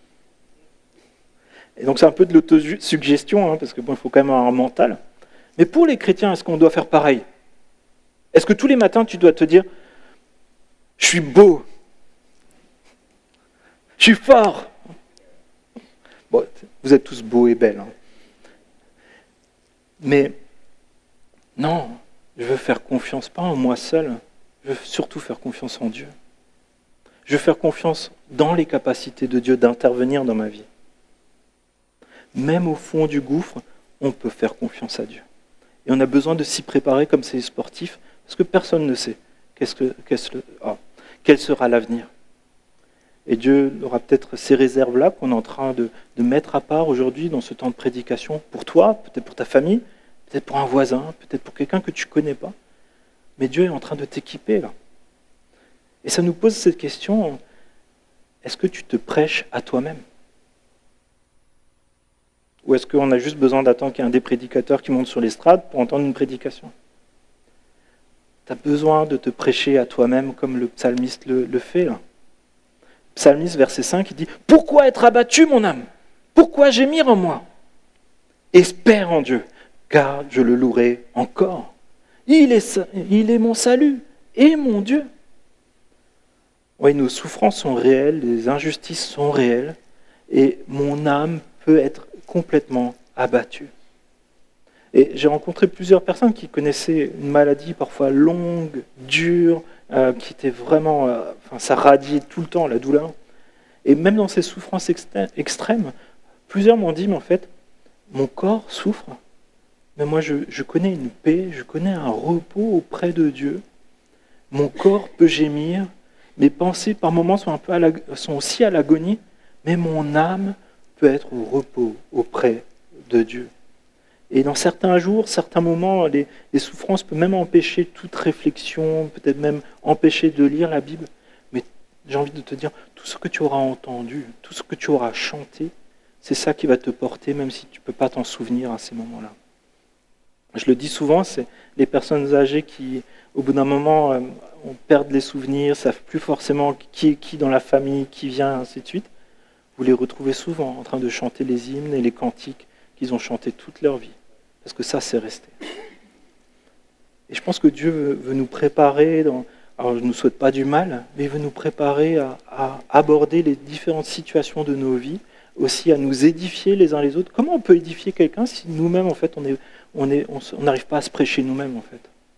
Et donc c'est un peu de l'autosuggestion, hein, parce que bon, il faut quand même avoir un mental. Mais pour les chrétiens, est-ce qu'on doit faire pareil? Est-ce que tous les matins, tu dois te dire, je suis beau, je suis fort? Bon, vous êtes tous beaux et belles. Hein. Mais non, je veux faire confiance, pas en moi seul, je veux surtout faire confiance en Dieu. Je veux faire confiance dans les capacités de Dieu d'intervenir dans ma vie. Même au fond du gouffre, on peut faire confiance à Dieu. Et on a besoin de s'y préparer comme ces sportifs, parce que personne ne sait qu'est-ce que, qu'est-ce que, oh, quel sera l'avenir. Et Dieu aura peut-être ces réserves-là qu'on est en train de, de mettre à part aujourd'hui dans ce temps de prédication, pour toi, peut-être pour ta famille, peut-être pour un voisin, peut-être pour quelqu'un que tu ne connais pas. Mais Dieu est en train de t'équiper là. Et ça nous pose cette question, est-ce que tu te prêches à toi-même ? Ou est-ce qu'on a juste besoin d'attendre qu'il y ait un des prédicateurs qui monte sur l'estrade pour entendre une prédication? Tu as besoin de te prêcher à toi-même comme le psalmiste le, le fait là. psalmiste, verset cinq, il dit « Pourquoi être abattu, mon âme ? Pourquoi gémir en moi ? Espère en Dieu, car je le louerai encore. Il est, il est mon salut et mon Dieu. » Oui, nos souffrances sont réelles, les injustices sont réelles, et mon âme peut être complètement abattue. Et j'ai rencontré plusieurs personnes qui connaissaient une maladie parfois longue, dure, euh, qui était vraiment, euh, enfin, ça radiait tout le temps la douleur. Et même dans ces souffrances extrêmes, plusieurs m'ont dit, mais en fait, mon corps souffre, mais moi je, je connais une paix, je connais un repos auprès de Dieu. Mon corps peut gémir, mes pensées par moments sont, un peu à la, sont aussi à l'agonie, mais mon âme peut être au repos auprès de Dieu. Et dans certains jours, certains moments, les, les souffrances peuvent même empêcher toute réflexion, peut-être même empêcher de lire la Bible. Mais j'ai envie de te dire, tout ce que tu auras entendu, tout ce que tu auras chanté, c'est ça qui va te porter, même si tu ne peux pas t'en souvenir à ces moments-là. Je le dis souvent, c'est les personnes âgées qui, au bout d'un moment, euh, on perd les souvenirs, ne savent plus forcément qui est qui dans la famille, qui vient, ainsi de suite. Vous les retrouvez souvent en train de chanter les hymnes et les cantiques qu'ils ont chantés toute leur vie. Parce que ça, c'est resté. Et je pense que Dieu veut, veut nous préparer, dans, alors je ne nous souhaite pas du mal, mais il veut nous préparer à, à aborder les différentes situations de nos vies, aussi à nous édifier les uns les autres. Comment on peut édifier quelqu'un si nous-mêmes, en fait, on est, on est, on n'arrive pas à se prêcher nous-mêmes, en fait.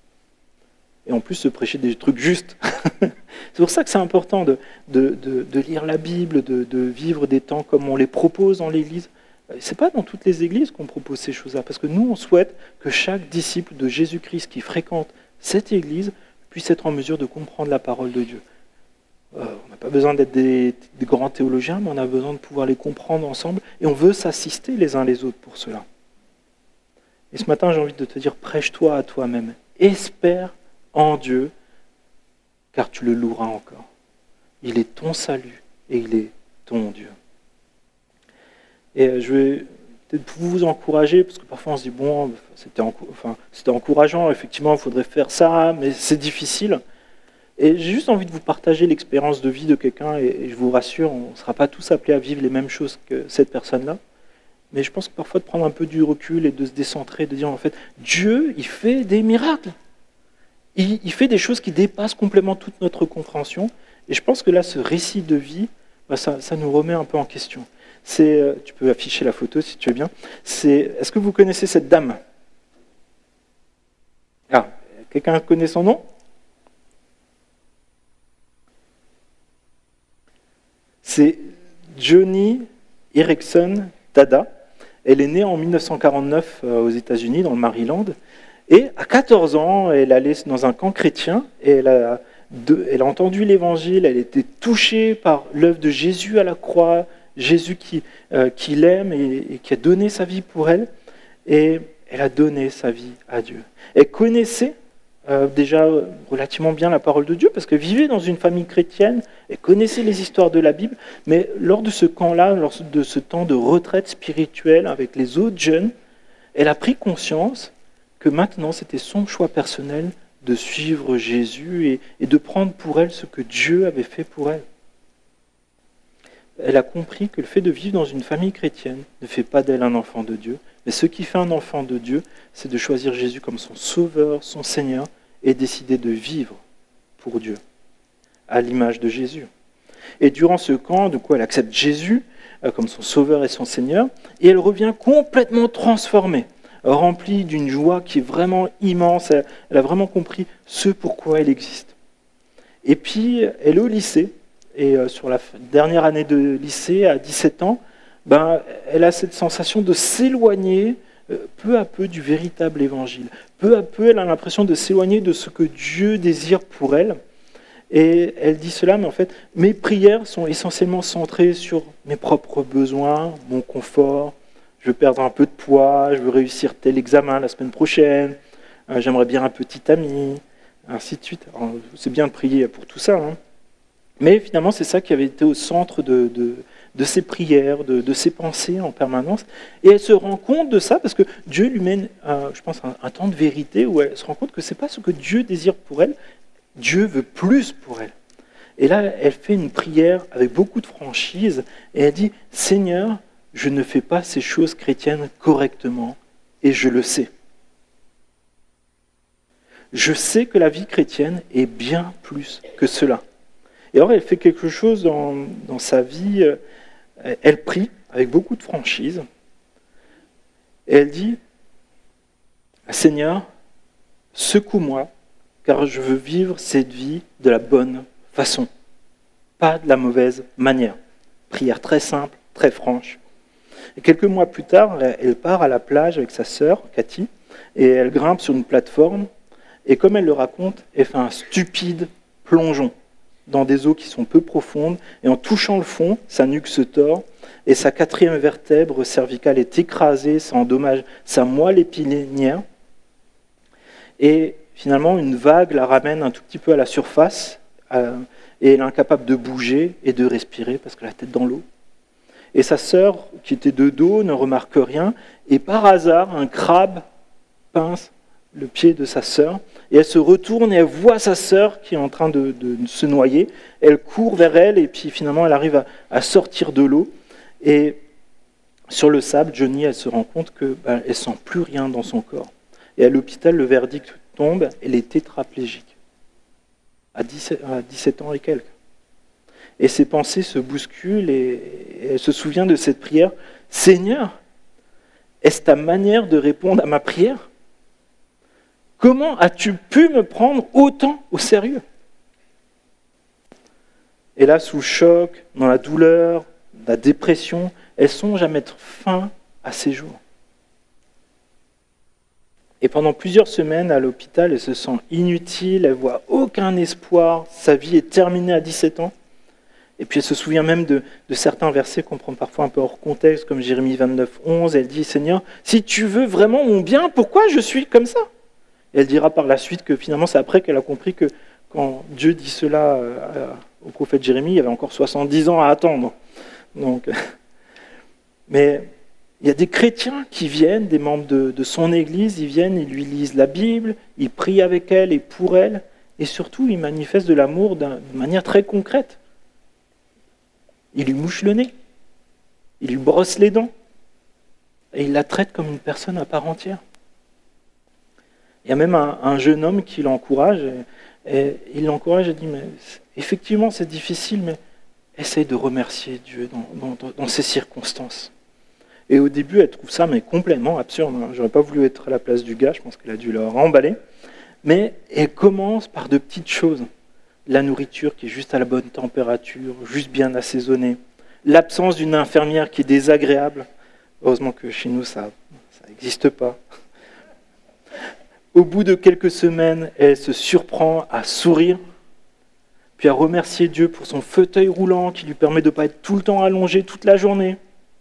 Et en plus, se prêcher des trucs justes. C'est pour ça que c'est important de, de, de, de lire la Bible, de, de vivre des temps comme on les propose dans l'Église. Ce n'est pas dans toutes les églises qu'on propose ces choses-là, parce que nous, on souhaite que chaque disciple de Jésus-Christ qui fréquente cette église puisse être en mesure de comprendre la parole de Dieu. Euh, on n'a pas besoin d'être des, des grands théologiens, mais on a besoin de pouvoir les comprendre ensemble, et on veut s'assister les uns les autres pour cela. Et ce matin, j'ai envie de te dire, prêche-toi à toi-même. Espère en Dieu, car tu le loueras encore. Il est ton salut, et il est ton Dieu. Et je vais peut-être vous encourager, parce que parfois on se dit, bon, c'était, enfin, c'était encourageant, effectivement, il faudrait faire ça, mais c'est difficile. Et j'ai juste envie de vous partager l'expérience de vie de quelqu'un, et, et je vous rassure, on ne sera pas tous appelés à vivre les mêmes choses que cette personne-là. Mais je pense que parfois de prendre un peu du recul et de se décentrer, de dire, en fait, Dieu, il fait des miracles. Il, il fait des choses qui dépassent complètement toute notre compréhension. Et je pense que là, ce récit de vie, bah, ça, ça nous remet un peu en question. C'est, tu peux afficher la photo si tu veux bien. C'est, est-ce que vous connaissez cette dame ? Ah, quelqu'un connaît son nom ? C'est Joni Eareckson Tada. Elle est née en dix-neuf cent quarante-neuf aux États-Unis, dans le Maryland. Et à quatorze ans, elle allait dans un camp chrétien et elle a, de, elle a entendu l'évangile, elle a été touchée par l'œuvre de Jésus à la croix, Jésus qui, euh, qui l'aime et, et qui a donné sa vie pour elle, et elle a donné sa vie à Dieu. Elle connaissait euh, déjà relativement bien la parole de Dieu, parce qu'elle vivait dans une famille chrétienne, elle connaissait les histoires de la Bible, mais lors de ce camp-là, lors de ce temps de retraite spirituelle avec les autres jeunes, elle a pris conscience que maintenant c'était son choix personnel de suivre Jésus et, et de prendre pour elle ce que Dieu avait fait pour elle. Elle a compris que le fait de vivre dans une famille chrétienne ne fait pas d'elle un enfant de Dieu, mais ce qui fait un enfant de Dieu, c'est de choisir Jésus comme son sauveur, son Seigneur, et décider de vivre pour Dieu, à l'image de Jésus. Et durant ce camp, de quoi elle accepte Jésus comme son sauveur et son Seigneur, et elle revient complètement transformée, remplie d'une joie qui est vraiment immense. Elle a vraiment compris ce pourquoi elle existe. Et puis, elle est au lycée, et sur la dernière année de lycée, à dix-sept ans, ben, elle a cette sensation de s'éloigner peu à peu du véritable évangile. Peu à peu, elle a l'impression de s'éloigner de ce que Dieu désire pour elle. Et elle dit cela, mais en fait, mes prières sont essentiellement centrées sur mes propres besoins, mon confort. Je veux perdre un peu de poids, je veux réussir tel examen la semaine prochaine, j'aimerais bien un petit ami, ainsi de suite. Alors, c'est bien de prier pour tout ça, hein. Mais finalement, c'est ça qui avait été au centre de, de, de ses prières, de, de ses pensées en permanence. Et elle se rend compte de ça parce que Dieu lui mène, euh, je pense, un, un temps de vérité où elle se rend compte que ce n'est pas ce que Dieu désire pour elle. Dieu veut plus pour elle. Et là, elle fait une prière avec beaucoup de franchise et elle dit « Seigneur, je ne fais pas ces choses chrétiennes correctement et je le sais. Je sais que la vie chrétienne est bien plus que cela. » Et alors, elle fait quelque chose dans, dans sa vie, elle prie avec beaucoup de franchise et elle dit « Seigneur, secoue-moi, car je veux vivre cette vie de la bonne façon, pas de la mauvaise manière. » Prière très simple, très franche. Et quelques mois plus tard, elle part à la plage avec sa sœur, Cathy, et elle grimpe sur une plateforme, et comme elle le raconte, elle fait un stupide plongeon dans des eaux qui sont peu profondes, et en touchant le fond, sa nuque se tord, et sa quatrième vertèbre cervicale est écrasée, ça endommage sa moelle épinière, et finalement, une vague la ramène un tout petit peu à la surface, euh, et elle est incapable de bouger et de respirer parce qu'elle a la tête dans l'eau. Et sa sœur, qui était de dos, ne remarque rien, et par hasard, un crabe pince le pied de sa sœur, et elle se retourne et elle voit sa sœur qui est en train de, de se noyer. Elle court vers elle, et puis finalement, elle arrive à, à sortir de l'eau. Et sur le sable, Johnny, elle se rend compte qu'elle ben, ne sent plus rien dans son corps. Et à l'hôpital, le verdict tombe, elle est tétraplégique, à dix-sept ans et quelques. Et ses pensées se bousculent et elle se souvient de cette prière. « Seigneur, est-ce ta manière de répondre à ma prière ? Comment as-tu pu me prendre autant au sérieux ?» Et là, sous le choc, dans la douleur, la dépression, elle songe à mettre fin à ses jours. Et pendant plusieurs semaines à l'hôpital, elle se sent inutile, elle ne voit aucun espoir, sa vie est terminée à dix-sept ans. Et puis elle se souvient même de, de certains versets qu'on prend parfois un peu hors contexte, comme Jérémie vingt-neuf, onze. Elle dit « Seigneur, si tu veux vraiment mon bien, pourquoi je suis comme ça ?» Et elle dira par la suite que finalement c'est après qu'elle a compris que quand Dieu dit cela au prophète Jérémie, il y avait encore soixante-dix ans à attendre. Donc, mais il y a des chrétiens qui viennent, des membres de, de son église, ils viennent, ils lui lisent la Bible, ils prient avec elle et pour elle, et surtout ils manifestent de l'amour de manière très concrète. Il lui mouche le nez, il lui brosse les dents, et il la traite comme une personne à part entière. Il y a même un, un jeune homme qui l'encourage, et, et il l'encourage et dit, mais effectivement c'est difficile, mais essaye de remercier Dieu dans, dans, dans ces circonstances. Et au début, elle trouve ça mais complètement absurde. Hein. J'aurais pas voulu être à la place du gars, je pense qu'elle a dû le remballer. Mais elle commence par de petites choses. La nourriture qui est juste à la bonne température, juste bien assaisonnée. L'absence d'une infirmière qui est désagréable. Heureusement que chez nous, ça n'existe pas. Au bout de quelques semaines, elle se surprend à sourire, puis à remercier Dieu pour son fauteuil roulant qui lui permet de ne pas être tout le temps allongé toute la journée.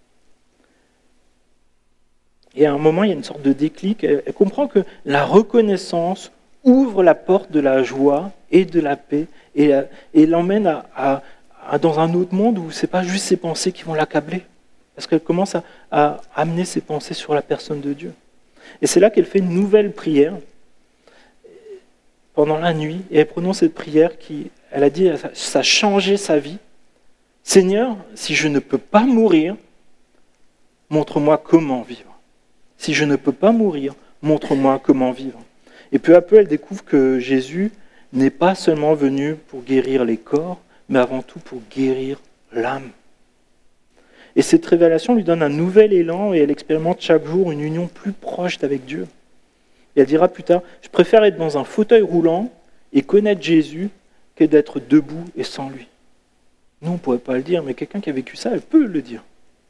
Et à un moment, il y a une sorte de déclic. Elle, elle comprend que la reconnaissance ouvre la porte de la joie et de la paix et, et l'emmène à, à, à, dans un autre monde où ce n'est pas juste ses pensées qui vont l'accabler. Parce qu'elle commence à, à amener ses pensées sur la personne de Dieu. Et c'est là qu'elle fait une nouvelle prière pendant la nuit. Et elle prononce cette prière qui, elle a dit, ça a changé sa vie. Seigneur, si je ne peux pas mourir, montre-moi comment vivre. Si je ne peux pas mourir, montre-moi comment vivre. Et peu à peu, elle découvre que Jésus n'est pas seulement venu pour guérir les corps, mais avant tout pour guérir l'âme. Et cette révélation lui donne un nouvel élan et elle expérimente chaque jour une union plus proche avec Dieu. Et elle dira plus tard, je préfère être dans un fauteuil roulant et connaître Jésus que d'être debout et sans lui. Nous, on ne pourrait pas le dire, mais quelqu'un qui a vécu ça, elle peut le dire.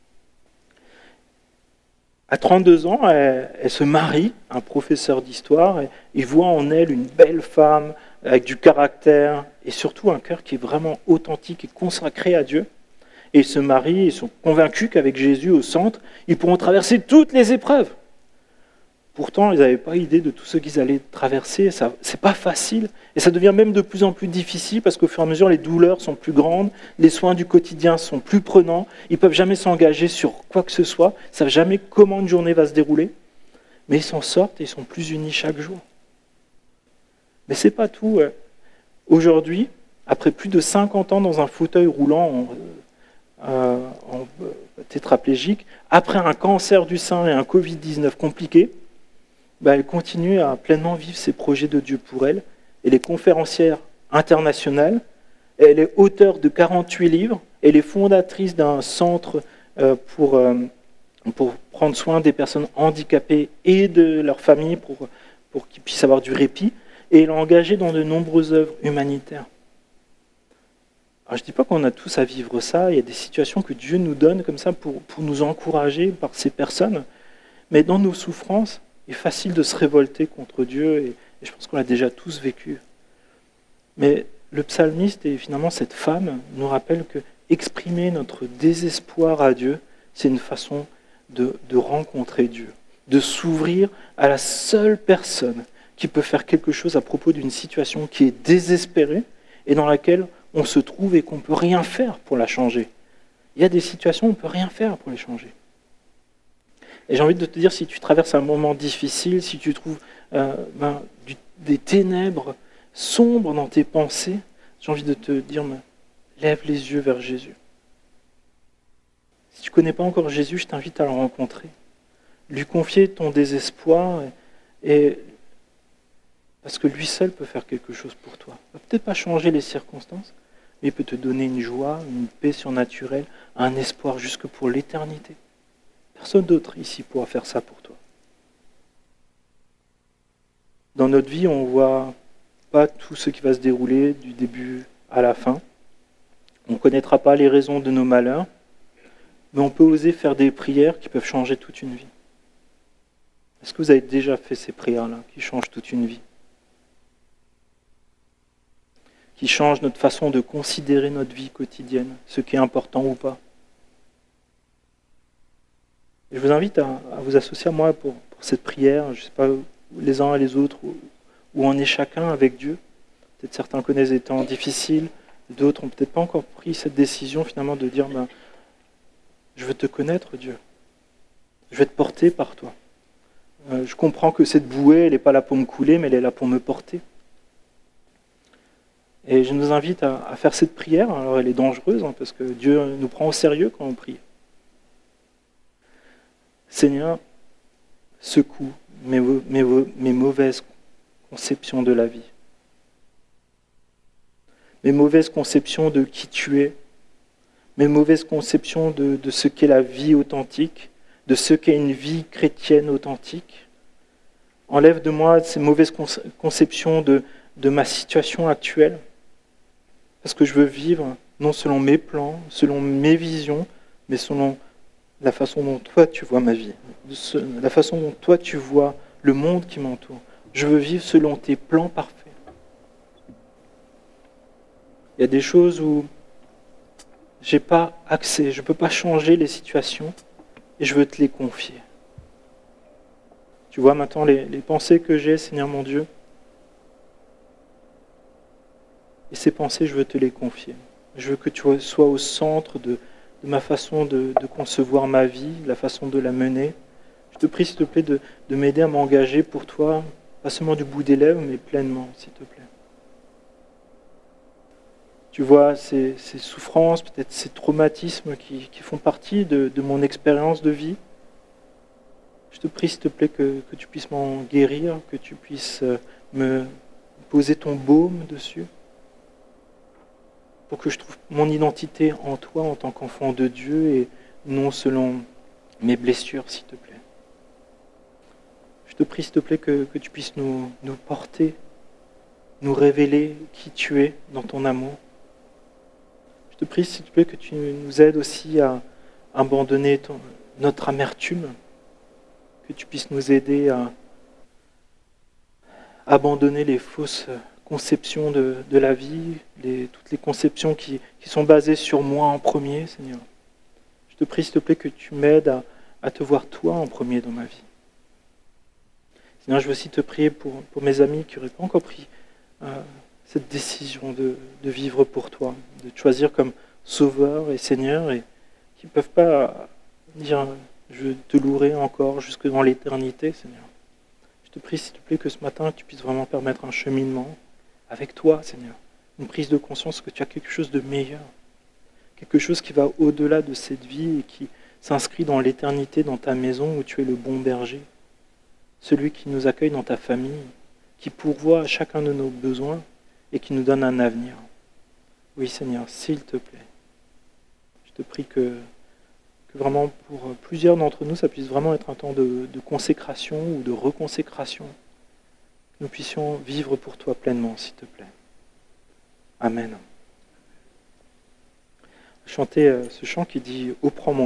À trente-deux ans, elle, elle se marie, un professeur d'histoire, et il voit en elle une belle femme avec du caractère et surtout un cœur qui est vraiment authentique et consacré à Dieu. Et ils se marient, ils sont convaincus qu'avec Jésus au centre, ils pourront traverser toutes les épreuves. Pourtant, ils n'avaient pas idée de tout ce qu'ils allaient traverser. Ce n'est pas facile. Et ça devient même de plus en plus difficile parce qu'au fur et à mesure, les douleurs sont plus grandes, les soins du quotidien sont plus prenants. Ils ne peuvent jamais s'engager sur quoi que ce soit. Ils ne savent jamais comment une journée va se dérouler. Mais ils s'en sortent et ils sont plus unis chaque jour. Mais ce n'est pas tout. Aujourd'hui, après plus de cinquante ans dans un fauteuil roulant en, euh, en tétraplégique, après un cancer du sein et un covid dix-neuf compliqué, bah, elle continue à pleinement vivre ses projets de Dieu pour elle. Elle est conférencière internationale, elle est auteure de quarante-huit livres, elle est fondatrice d'un centre euh, pour, euh, pour prendre soin des personnes handicapées et de leurs familles pour, pour qu'ils puissent avoir du répit, et elle est engagée dans de nombreuses œuvres humanitaires. Alors, je ne dis pas qu'on a tous à vivre ça, il y a des situations que Dieu nous donne comme ça pour, pour nous encourager par ces personnes, mais dans nos souffrances, il est facile de se révolter contre Dieu, et, et je pense qu'on l'a déjà tous vécu. Mais le psalmiste et finalement cette femme nous rappellent que exprimer notre désespoir à Dieu, c'est une façon de, de rencontrer Dieu, de s'ouvrir à la seule personne qui peut faire quelque chose à propos d'une situation qui est désespérée et dans laquelle on se trouve et qu'on ne peut rien faire pour la changer. Il y a des situations où on ne peut rien faire pour les changer. Et j'ai envie de te dire, si tu traverses un moment difficile, si tu trouves euh, ben, du, des ténèbres sombres dans tes pensées, j'ai envie de te dire, ben, lève les yeux vers Jésus. Si tu ne connais pas encore Jésus, je t'invite à le rencontrer. Lui confier ton désespoir, et, et, parce que lui seul peut faire quelque chose pour toi. Il ne va peut-être pas changer les circonstances, mais il peut te donner une joie, une paix surnaturelle, un espoir jusque pour l'éternité. Personne d'autre ici pourra faire ça pour toi. Dans notre vie, on ne voit pas tout ce qui va se dérouler du début à la fin. On ne connaîtra pas les raisons de nos malheurs, mais on peut oser faire des prières qui peuvent changer toute une vie. Est-ce que vous avez déjà fait ces prières-là qui changent toute une vie ? Qui changent notre façon de considérer notre vie quotidienne, ce qui est important ou pas ? Je vous invite à, à vous associer à moi pour, pour cette prière. Je ne sais pas les uns et les autres où, où en est chacun avec Dieu. Peut-être certains connaissent des temps difficiles, d'autres n'ont peut-être pas encore pris cette décision finalement de dire ben, je veux te connaître Dieu, je vais te porter par toi. Euh, je comprends que cette bouée, elle n'est pas là pour me couler, mais elle est là pour me porter. Et je nous invite à, à faire cette prière. Alors elle est dangereuse hein, parce que Dieu nous prend au sérieux quand on prie. Seigneur, secoue mes, mes, mes mauvaises conceptions de la vie, mes mauvaises conceptions de qui tu es, mes mauvaises conceptions de, de ce qu'est la vie authentique, de ce qu'est une vie chrétienne authentique. Enlève de moi ces mauvaises conceptions de, de ma situation actuelle, parce que je veux vivre non selon mes plans, selon mes visions, mais selon la façon dont toi tu vois ma vie, la façon dont toi tu vois le monde qui m'entoure. Je veux vivre selon tes plans parfaits. Il y a des choses où je n'ai pas accès, je ne peux pas changer les situations et je veux te les confier. Tu vois maintenant les, les pensées que j'ai, Seigneur mon Dieu, et ces pensées, je veux te les confier. Je veux que tu sois au centre de de ma façon de, de concevoir ma vie, la façon de la mener. Je te prie, s'il te plaît, de, de m'aider à m'engager pour toi, pas seulement du bout des lèvres, mais pleinement, s'il te plaît. Tu vois, ces, ces souffrances, peut-être ces traumatismes qui, qui font partie de, de mon expérience de vie. Je te prie, s'il te plaît, que, que tu puisses m'en guérir, que tu puisses me poser ton baume dessus, pour que je trouve mon identité en toi en tant qu'enfant de Dieu et non selon mes blessures, s'il te plaît. Je te prie, s'il te plaît, que, que tu puisses nous, nous porter, nous révéler qui tu es dans ton amour. Je te prie, s'il te plaît, que tu nous aides aussi à abandonner ton, notre amertume, que tu puisses nous aider à abandonner les fausses conceptions de, de la vie, les, toutes les conceptions qui, qui sont basées sur moi en premier, Seigneur. Je te prie, s'il te plaît, que tu m'aides à, à te voir toi en premier dans ma vie. Seigneur, je veux aussi te prier pour, pour mes amis qui n'auraient pas encore pris euh, cette décision de, de vivre pour toi, de te choisir comme Sauveur et Seigneur, et qui ne peuvent pas dire « je te louerai encore jusque dans l'éternité, Seigneur ». Je te prie, s'il te plaît, que ce matin, tu puisses vraiment permettre un cheminement avec toi, Seigneur. une prise de conscience que tu as quelque chose de meilleur, quelque chose qui va au-delà de cette vie et qui s'inscrit dans l'éternité, dans ta maison où tu es le bon berger, celui qui nous accueille dans ta famille, qui pourvoit à chacun de nos besoins et qui nous donne un avenir. Oui Seigneur, s'il te plaît, je te prie que, que vraiment pour plusieurs d'entre nous, ça puisse vraiment être un temps de, de consécration ou de reconsécration, que nous puissions vivre pour toi pleinement, s'il te plaît. Amen. Chanter ce chant qui dit « Ô prends mon âme ».